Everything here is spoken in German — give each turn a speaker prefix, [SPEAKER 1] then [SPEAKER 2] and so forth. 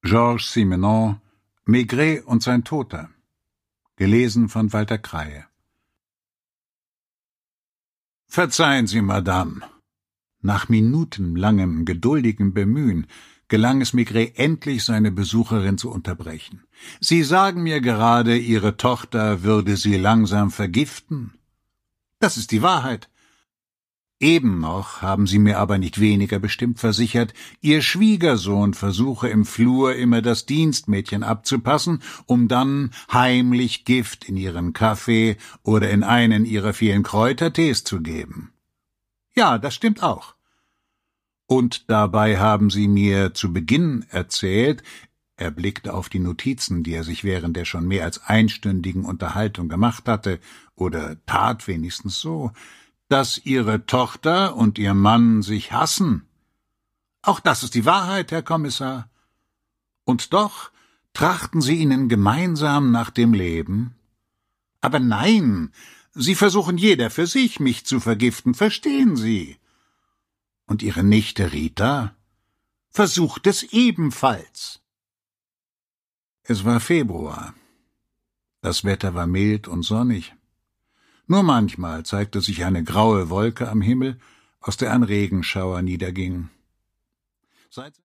[SPEAKER 1] Georges Simenon, Maigret und sein Toter. Gelesen von Walter Krahe. »Verzeihen Sie, Madame.« Nach minutenlangem, geduldigem Bemühen gelang es Maigret endlich, seine Besucherin zu unterbrechen. »Sie sagen mir gerade, Ihre Tochter würde Sie langsam vergiften?« »Das ist die Wahrheit.« »Eben noch haben Sie mir aber nicht weniger bestimmt versichert, Ihr Schwiegersohn versuche im Flur immer das Dienstmädchen abzupassen, um dann heimlich Gift in Ihren Kaffee oder in einen Ihrer vielen Kräutertees zu geben.« »Ja, das stimmt auch.« »Und dabei haben Sie mir zu Beginn erzählt«, er blickte auf die Notizen, die er sich während der schon mehr als einstündigen Unterhaltung gemacht hatte, oder tat wenigstens so, »dass Ihre Tochter und Ihr Mann sich hassen.« »Auch das ist die Wahrheit, Herr Kommissar.« »Und doch trachten Sie ihnen gemeinsam nach dem Leben?« »Aber nein, Sie versuchen jeder für sich, mich zu vergiften, verstehen Sie?« »Und Ihre Nichte Rita?« »Versucht es ebenfalls.« Es war Februar. Das Wetter war mild und sonnig. Nur manchmal zeigte sich eine graue Wolke am Himmel, aus der ein Regenschauer niederging.